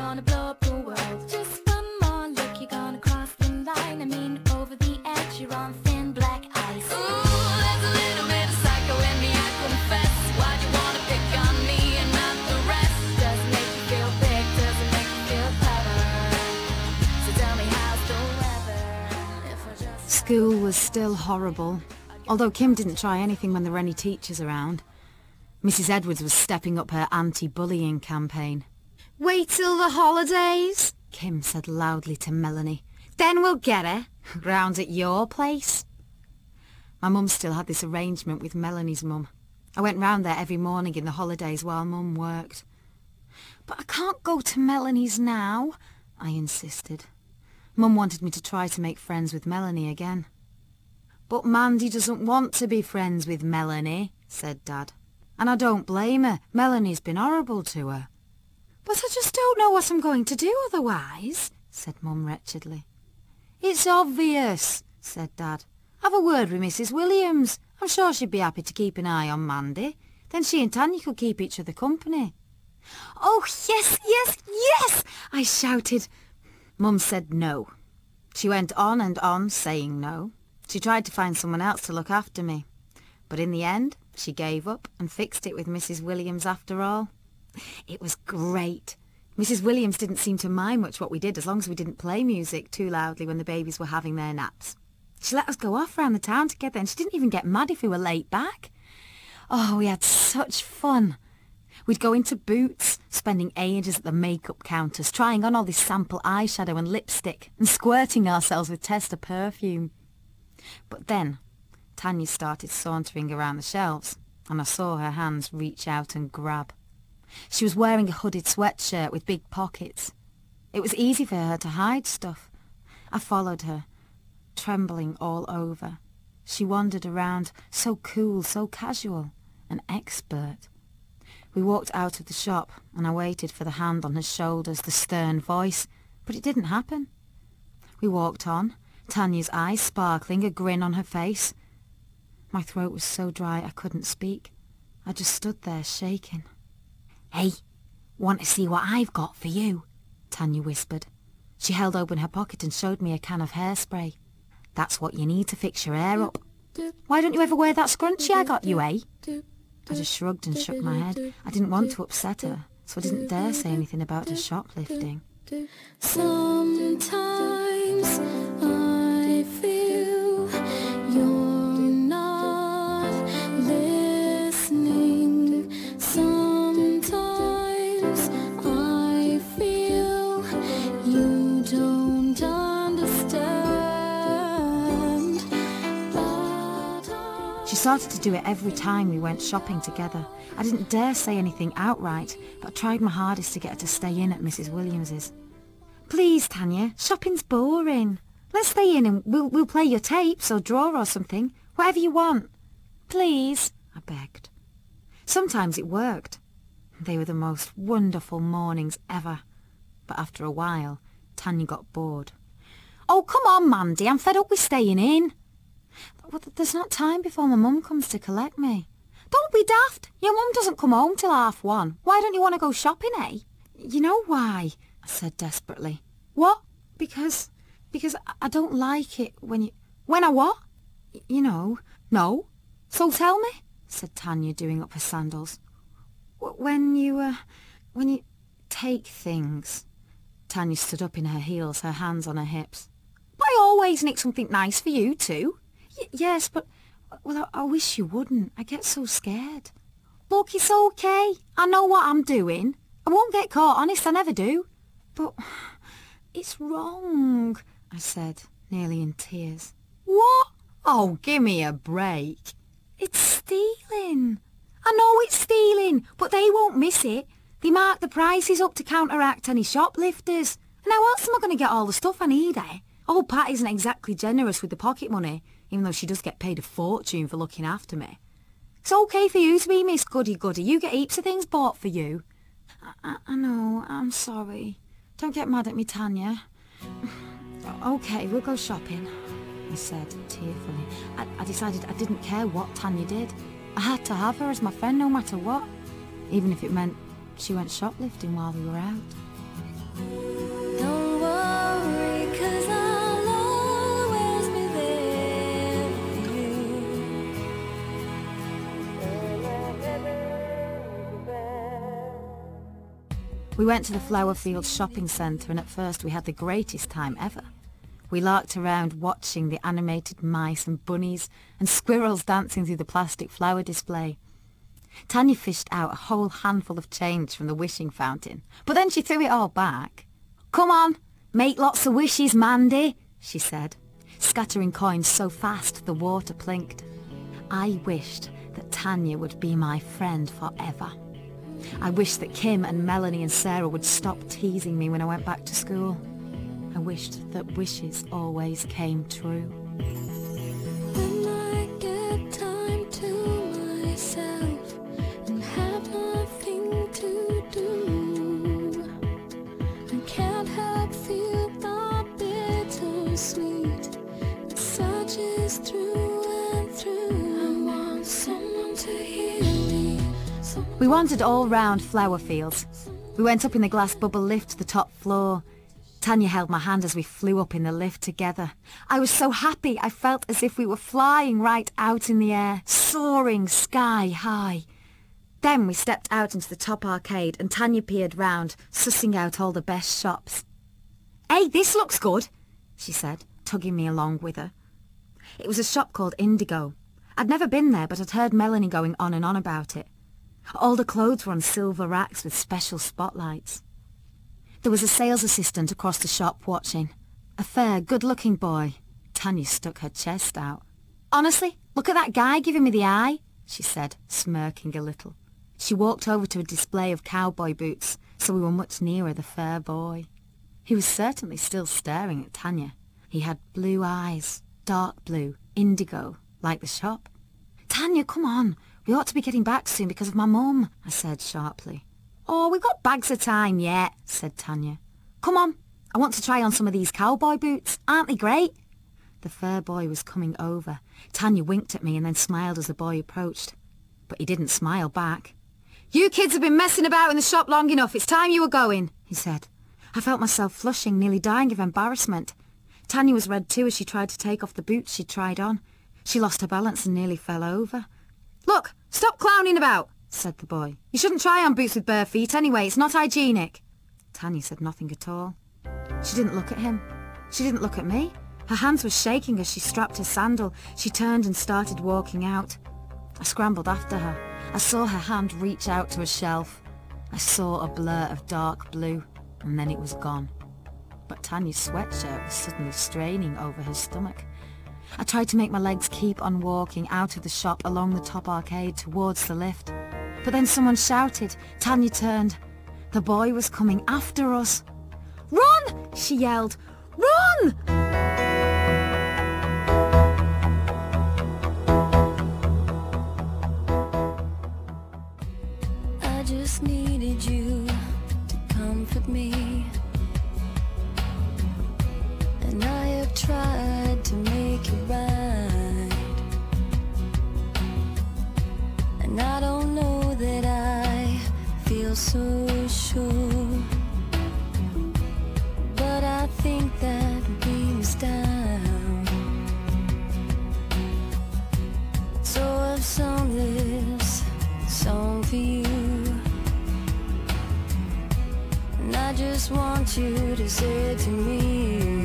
gonna blow up the world. Just one more look, you're gonna cross the line. I mean, over the edge, you're on thin black ice. Ooh, there's a little bit of psycho in me, I confess. Why'd you wanna pick on me and not the rest? Doesn't make you feel big, doesn't make you feel clever. So tell me, how's the weather? If I just... School was still horrible, although Kim didn't try anything when there were any teachers around. Mrs. Edwards was stepping up her anti-bullying campaign. Wait till the holidays, Kim said loudly to Melanie. then we'll get her. Round at your place? My mum still had this arrangement with Melanie's mum. I went round there every morning in the holidays while Mum worked. But I can't go to Melanie's now, I insisted. Mum wanted me to try to make friends with Melanie again. But Mandy doesn't want to be friends with Melanie, said Dad. And I don't blame her. Melanie's been horrible to her. But I just don't know what I'm going to do otherwise, said Mum wretchedly. It's obvious, said Dad. Have a word with Mrs. Williams. I'm sure she'd be happy to keep an eye on Mandy. Then she and Tanya could keep each other company. Oh, yes, yes, yes, I shouted. Mum said no. She went on and on saying no. She tried to find someone else to look after me. But in the end, she gave up and fixed it with Mrs. Williams after all. It was great. Mrs. Williams didn't seem to mind much what we did as long as we didn't play music too loudly when the babies were having their naps. She let us go off round the town together and she didn't even get mad if we were late back. Oh, we had such fun. We'd go into Boots, spending ages at the makeup counters, trying on all this sample eyeshadow and lipstick and squirting ourselves with Tester perfume. But then Tanya started sauntering around the shelves and I saw her hands reach out and grab. She was wearing a hooded sweatshirt with big pockets. It was easy for her to hide stuff. I followed her, trembling all over. She wandered around, so cool, so casual, an expert. We walked out of the shop and I waited for the hand on her shoulders, the stern voice, but it didn't happen. We walked on, Tanya's eyes sparkling, a grin on her face. My throat was so dry I couldn't speak. I just stood there shaking. Hey, want to see what I've got for you? Tanya whispered. She held open her pocket and showed me a can of hairspray. That's what you need to fix your hair up. Why don't you ever wear that scrunchie I got you, eh? I just shrugged and shook my head. I didn't want to upset her, so I didn't dare say anything about her shoplifting. Sometimes I feel you're not listening. Sometimes I feel you don't understand. She started to do it every time we went shopping together. I didn't dare say anything outright, but I tried my hardest to get her to stay in at Mrs. Williams's. Please, Tanya, shopping's boring. Let's stay in and we'll play your tapes or draw or something. Whatever you want. Please, I begged. Sometimes it worked. They were the most wonderful mornings ever. But after a while, Tanya got bored. Oh, come on, Mandy, I'm fed up with staying in. Well, there's not time before my mum comes to collect me. Don't be daft. Your mum doesn't come home till 1:30. Why don't you want to go shopping, eh? You know why, I said desperately. What? Because I don't like it when you... When I what? You know. No. So tell me, said Tanya, doing up her sandals. When you take things. Tanya stood up in her heels, her hands on her hips. But I always nick something nice for you too. Yes, but... Well, I wish you wouldn't. I get so scared. Look, it's okay. I know what I'm doing. I won't get caught, honest, I never do. But it's wrong, I said, nearly in tears. What? Oh, give me a break. It's stealing. I know it's stealing, but they won't miss it. They mark the prices up to counteract any shoplifters. And how else am I going to get all the stuff I need, eh? Old Pat isn't exactly generous with the pocket money, even though she does get paid a fortune for looking after me. It's okay for you to be Miss Goody-Goody. You get heaps of things bought for you. I know, I'm sorry. Don't get mad at me, Tanya. Okay, we'll go shopping, I said tearfully. I decided I didn't care what Tanya did. I had to have her as my friend no matter what, even if it meant she went shoplifting while we were out. Don't worry, 'cause I'll always be there for you. We went to the Flowerfield shopping centre and at first we had the greatest time ever. We larked around watching the animated mice and bunnies and squirrels dancing through the plastic flower display. Tanya fished out a whole handful of change from the wishing fountain, but then she threw it all back. "Come on, make lots of wishes, Mandy," she said, scattering coins so fast the water plinked. I wished that Tanya would be my friend forever. I wished that Kim and Melanie and Sarah would stop teasing me when I went back to school. I wished that wishes always came true. When I get time to myself and have nothing to do, I can't help feel the bittersweet that surges through and through. I want someone to hear me. We wandered all round Flowerfields. We went up in the glass bubble lift to the top floor. Tanya held my hand as we flew up in the lift together. I was so happy I felt as if we were flying right out in the air, soaring sky high. Then we stepped out into the top arcade and Tanya peered round, sussing out all the best shops. "Hey, this looks good," she said, tugging me along with her. It was a shop called Indigo. I'd never been there, but I'd heard Melanie going on and on about it. All the clothes were on silver racks with special spotlights. There was a sales assistant across the shop watching. A fair, good-looking boy. Tanya stuck her chest out. "Honestly, look at that guy giving me the eye," she said, smirking a little. She walked over to a display of cowboy boots, so we were much nearer the fair boy. He was certainly still staring at Tanya. He had blue eyes, dark blue, indigo, like the shop. "Tanya, come on. We ought to be getting back soon because of my mum," I said sharply. "Oh, we've got bags of time yet," said Tanya. "Come on, I want to try on some of these cowboy boots. Aren't they great?" The fair boy was coming over. Tanya winked at me and then smiled as the boy approached. But he didn't smile back. "You kids have been messing about in the shop long enough. It's time you were going," he said. I felt myself flushing, nearly dying of embarrassment. Tanya was red too as she tried to take off the boots she'd tried on. She lost her balance and nearly fell over. "Look, stop clowning about," said the boy. "You shouldn't try on boots with bare feet anyway. It's not hygienic." Tanya said nothing at all. She didn't look at him. She didn't look at me. Her hands were shaking as she strapped her sandal. She turned and started walking out. I scrambled after her. I saw her hand reach out to a shelf. I saw a blur of dark blue, and then it was gone. But Tanya's sweatshirt was suddenly straining over her stomach. I tried to make my legs keep on walking out of the shop along the top arcade towards the lift. But then someone shouted. Tanya turned. The boy was coming after us. "Run!" she yelled. "Run!" I just needed you to comfort me, and I have tried to make it right, and I don't know that I feel so sure, but I think that beams down. So I've sung this song for you, and I just want you to say to me,